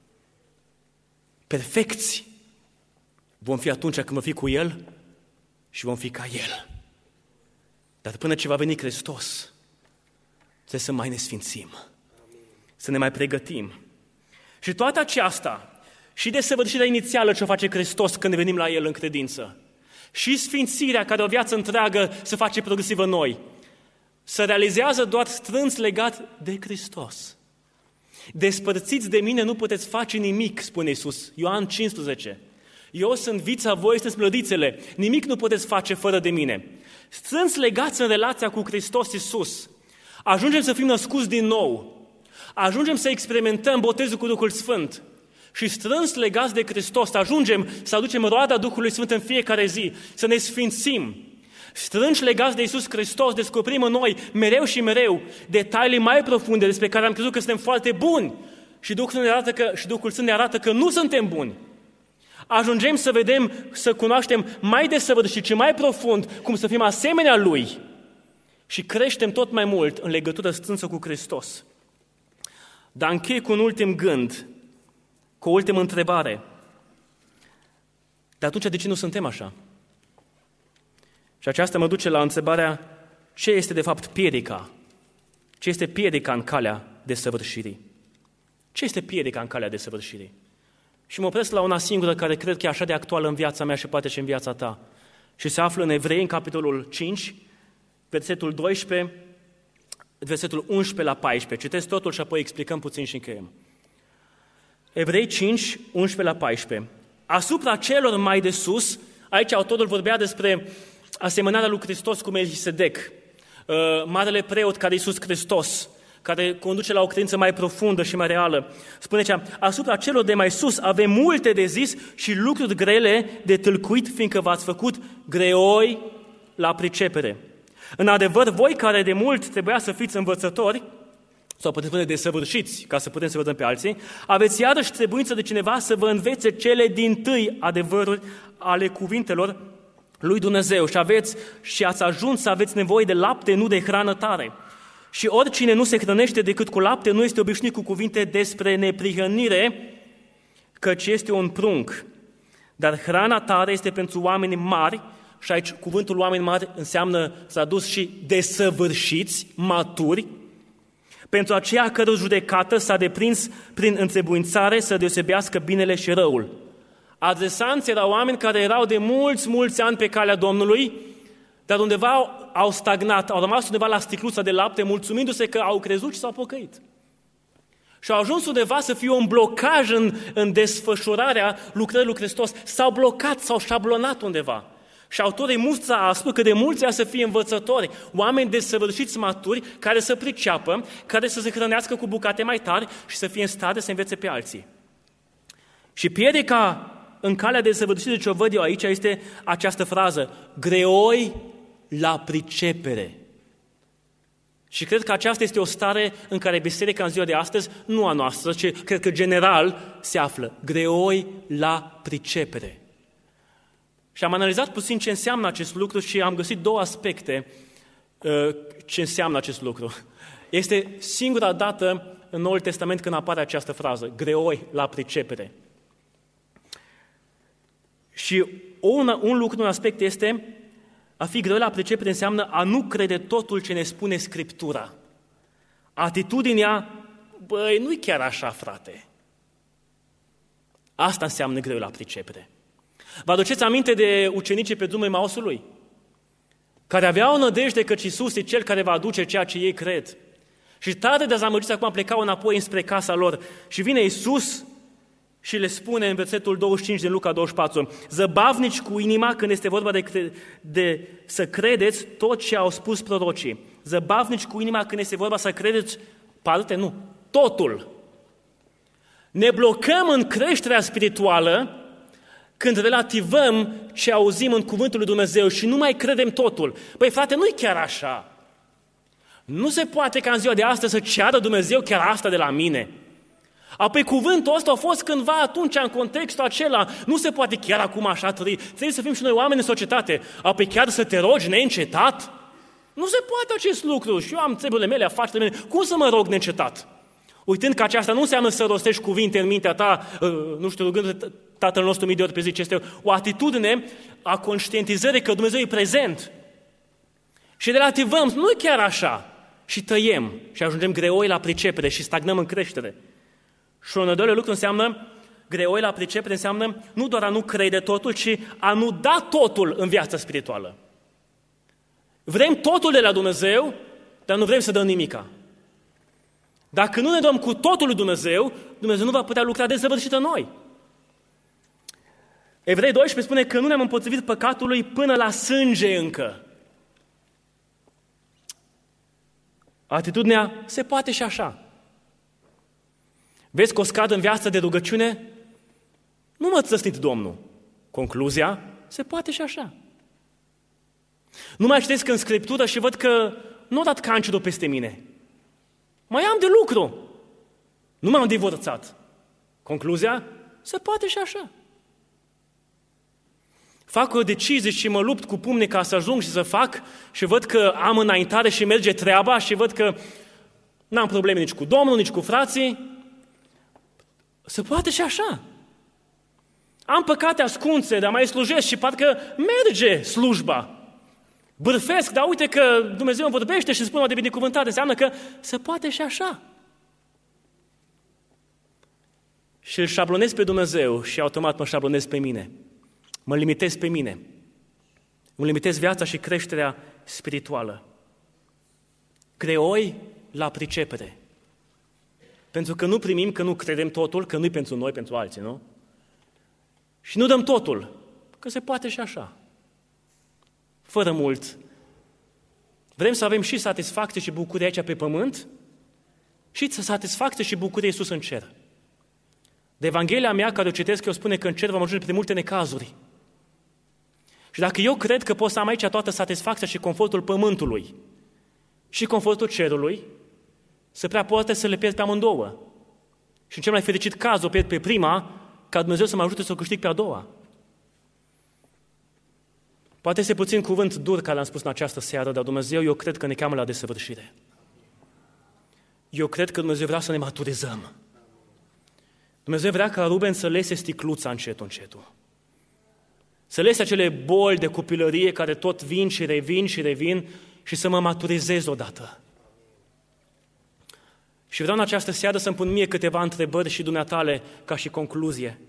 Perfecți vom fi atunci când vom fi cu El și vom fi ca El. Dar până ce va veni Hristos, trebuie să mai ne sfințim, să ne mai pregătim. Și toată aceasta, și desăvârșirea inițială ce o face Hristos când venim la El în credință, și sfințirea care o viață întreagă se face progresivă în noi, se realizează doar strâns legat de Hristos. Despărțiți de mine nu puteți face nimic, spune Iisus, Ioan cincisprezece. Eu sunt vița, voi sunteți mlădițele, nimic nu puteți face fără de mine. Strâns legați în relația cu Hristos Iisus, ajungem să fim născuți din nou, ajungem să experimentăm botezul cu Duhul Sfânt și strâns legați de Hristos ajungem să aducem roada Duhului Sfânt în fiecare zi, să ne sfințim. Strânși legați de Iisus Hristos, descoperim în noi mereu și mereu detalii mai profunde despre care am crezut că suntem foarte buni și Duhul Sfânt ne arată că, și Duhul Sfânt ne arată că nu suntem buni. Ajungem să vedem, să cunoaștem mai desăvârșit și mai profund cum să fim asemenea Lui și creștem tot mai mult în legătură strânsă cu Hristos. Dar închei cu un ultim gând, cu o ultimă întrebare. Dar atunci de ce nu suntem așa? Și aceasta mă duce la întrebarea, ce este de fapt piedica. Ce este piedica în calea desăvârșirii? Ce este piedica în calea desăvârșirii? Și mă opresc la una singură care cred că e așa de actuală în viața mea și poate și în viața ta. Și se află în Evrei, în capitolul cinci, versetul doisprezece, versetul unsprezece la paisprezece. Citesc totul și apoi explicăm puțin și încheiem. Evrei cinci, unsprezece la paisprezece. Asupra celor mai de sus, aici autorul vorbea despre asemănarea lui Hristos cu Melchisedec, marele preot care Iisus Hristos, care conduce la o credință mai profundă și mai reală. Spune cea, asupra celor de mai sus avem multe de zis și lucruri grele de tâlcuit, fiindcă v-ați făcut greoi la pricepere. În adevăr, voi care de mult trebuia să fiți învățători, sau putem spune desăvârșiți, ca să putem să vedem pe alții, aveți iarăși trebuință de cineva să vă învețe cele dintâi adevăruri ale cuvintelor lui Dumnezeu și aveți și ați ajuns să aveți nevoie de lapte, nu de hrană tare. Și oricine nu se hrănește decât cu lapte, nu este obișnuit cu cuvinte despre neprihănire, căci este un prunc. Dar hrana tare este pentru oameni mari, și aici cuvântul oameni mari înseamnă, s-a dus și desăvârșiți, maturi, pentru aceea căror judecată s-a deprins prin înțebuințare să deosebească binele și răul. Adresanți erau oameni care erau de mulți, mulți ani pe calea Domnului, dar undeva au stagnat, au rămas undeva la sticluța de lapte, mulțumindu-se că au crezut și s-au pocăit. Și au ajuns undeva să fie un blocaj în, în desfășurarea lucrării lui Hristos. S-au blocat, s-au șablonat undeva. Și autorii mustră a spus că de mulți ia să fie învățători, oameni desăvârșiți maturi, care să priceapă, care să se hrănească cu bucate mai tari și să fie în stare să învețe pe alții. Și piedica în calea desăvârșirii, ce o văd eu aici, este această frază, greoi la pricepere. Și cred că aceasta este o stare în care biserica în ziua de astăzi, nu a noastră, ci cred că general se află, greoi la pricepere. Și am analizat puțin ce înseamnă acest lucru și am găsit două aspecte ce înseamnă acest lucru. Este singura dată în Noul Testament când apare această frază, greoi la pricepere. Și un, un lucru, un aspect este, a fi greoi la pricepere înseamnă a nu crede totul ce ne spune Scriptura. Atitudinea, băi, nu-i chiar așa, frate. Asta înseamnă greoi la pricepere. Vă aduceți aminte de ucenicii pe drumul Emausului, care aveau nădejde că Iisus e Cel care va aduce ceea ce ei cred. Și tare dezamăgiți acum plecau înapoi înspre casa lor. Și vine Iisus și le spune în versetul douăzeci și cinci din Luca douăzeci și patru, zăbavnici cu inima când este vorba de, cre- de să credeți tot ce au spus prorocii. Zăbavnici cu inima când este vorba să credeți parte, nu, totul. Ne blocăm în creșterea spirituală când relativăm ce auzim în cuvântul lui Dumnezeu și nu mai credem totul. Păi frate, nu-i chiar așa. Nu se poate ca în ziua de astăzi să ceară Dumnezeu chiar asta de la mine. Apoi cuvântul ăsta a fost cândva atunci în contextul acela. Nu se poate chiar acum așa trăi. Trebuie să fim și noi oameni în societate. Apoi chiar să te rogi neîncetat? Nu se poate acest lucru. Și eu am treburile mele, afacerile mele. Cum să mă rog neîncetat? Uitând că aceasta nu înseamnă să rostești cuvinte în mintea ta, nu știu, rugându-te Tatăl nostru mii de ori pe zi, ci este o atitudine a conștientizării că Dumnezeu e prezent. Și relativăm, nu e chiar așa. Și tăiem și ajungem greoi la pricepere și stagnăm în creștere. Și un al doilea lucru înseamnă, greoi la pricepere înseamnă nu doar a nu crede totul, ci a nu da totul în viața spirituală. Vrem totul de la Dumnezeu, dar nu vrem să dăm nimica. Dacă nu ne dăm cu totul lui Dumnezeu, Dumnezeu nu va putea lucra desăvârșit în noi. Evrei doisprezece spune că nu ne-am împotrivit păcatului până la sânge încă. Atitudinea se poate și așa. Vezi că o scad în viață de rugăciune? Nu mă țăsnit Domnul. Concluzia, se poate și așa. Nu mai citesc în Scriptură și văd că nu a dat cancerul peste mine. Mai am de lucru. Nu m-am divorțat. Concluzia, se poate și așa. Fac o decizie și mă lupt cu pumne ca să ajung și să fac și văd că am înaintare și merge treaba și văd că n-am probleme nici cu Domnul, nici cu frații. Se poate și așa. Am păcate ascunse, dar mai slujesc și parcă merge slujba. bârfesc, dar uite că Dumnezeu îmi vorbește și spune de binecuvântat, înseamnă că se poate și așa. Și îl șablonez pe Dumnezeu și automat mă șablonez pe mine. Mă limitez pe mine. Îmi limitez viața și creșterea spirituală. Greoi la pricepere. Pentru că nu primim, că nu credem totul, că nu-i pentru noi, pentru alții, nu? Și nu dăm totul, că se poate și așa. Fără mult. Vrem să avem și satisfacție și bucurie aici pe pământ și satisfacție și bucurie sus în cer. De Evanghelia mea, care o citesc, eu spune că în cer vom ajunge prin multe necazuri. Și dacă eu cred că pot să am aici toată satisfacția și confortul pământului și confortul cerului, se prea poate să le pierd pe amândouă. Și în cel mai fericit caz o pierd pe prima, ca Dumnezeu să mă ajute să o câștig pe a doua. Poate este puțin cuvânt dur care l-am spus în această seară, dar Dumnezeu, eu cred că ne cheamă la desăvârșire. Eu cred că Dumnezeu vrea să ne maturizăm. Dumnezeu vrea ca Ruben să lese sticluța încetul, încetul. Să lese acele boli de copilărie care tot vin și revin și revin și să mă maturizez odată. Și vreau în această seară să-mi pun mie câteva întrebări și dumneatale ca și concluzie.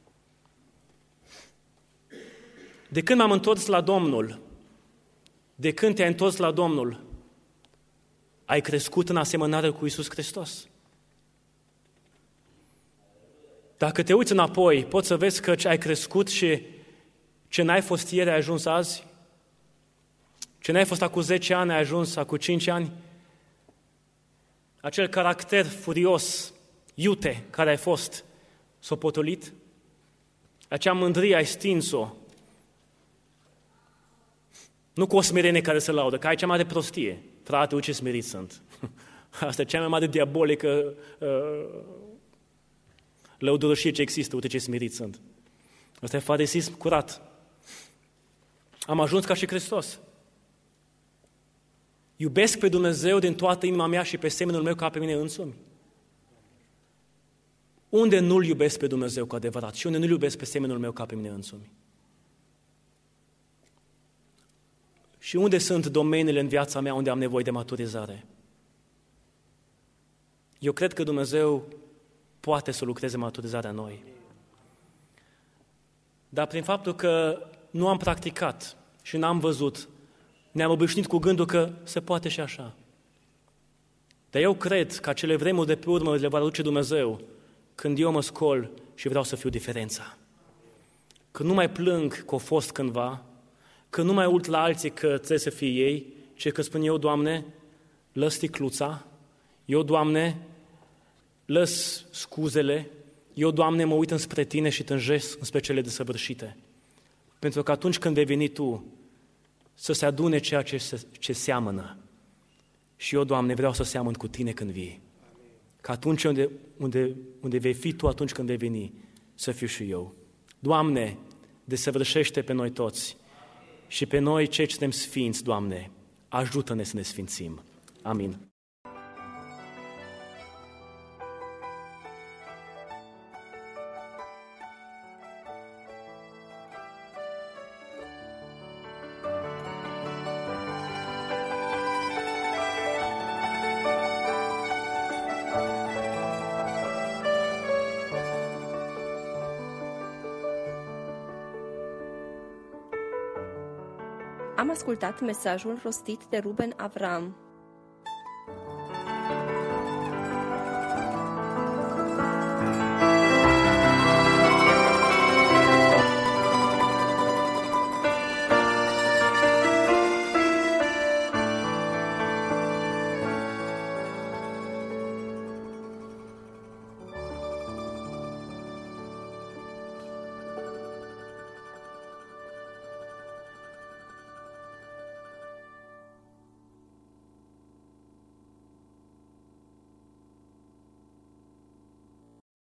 De când m-am întors la Domnul, de când te-ai întors la Domnul, ai crescut în asemănare cu Iisus Hristos? Dacă te uiți înapoi, poți să vezi că ai crescut și ce n-ai fost ieri ai ajuns azi? Ce n-ai fost acum zece ani ai ajuns acum cinci ani? Acel caracter furios, iute, care ai fost, s-a potolit? Acea mândrie ai stins-o? Nu cu o smerenie care se laudă, că ai cea mare prostie. Frate, uite ce smerit sunt. Asta e cea mai mare diabolică uh, lăudărășie ce există, uite ce smerit sunt. Asta e farisism curat. Am ajuns ca și Hristos. Iubesc pe Dumnezeu din toată inima mea și pe semenul meu ca pe mine însumi. Unde nu-L iubesc pe Dumnezeu cu adevărat și unde nu-L iubesc pe semenul meu ca pe mine însumi? Și unde sunt domeniile în viața mea unde am nevoie de maturizare? Eu cred că Dumnezeu poate să lucreze maturizarea în noi. Dar prin faptul că nu am practicat și n-am văzut, ne-am obișnuit cu gândul că se poate și așa. Dar eu cred că acele vremuri de pe urmă le va aduce Dumnezeu când eu mă scol și vreau să fiu diferența. Când nu mai plâng că a fost cândva, că nu mai uit la alții că trebuie să fie ei, ci că spun eu, Doamne, lăs sticluța, eu, Doamne, lăs scuzele, eu, Doamne, mă uit înspre Tine și tânjesc înspre cele desăvârșite. Pentru că atunci când vei veni Tu, să se adune ceea ce, se, ce seamănă. Și eu, Doamne, vreau să seamăn cu Tine când vii. Că atunci unde, unde, unde vei fi Tu atunci când vei veni, să fiu și eu. Doamne, desăvârșește pe noi toți și pe noi cei ce suntem sfinți, Doamne, ajută-ne să ne sfințim. Amin. Am ascultat mesajul rostit de Ruben Avram.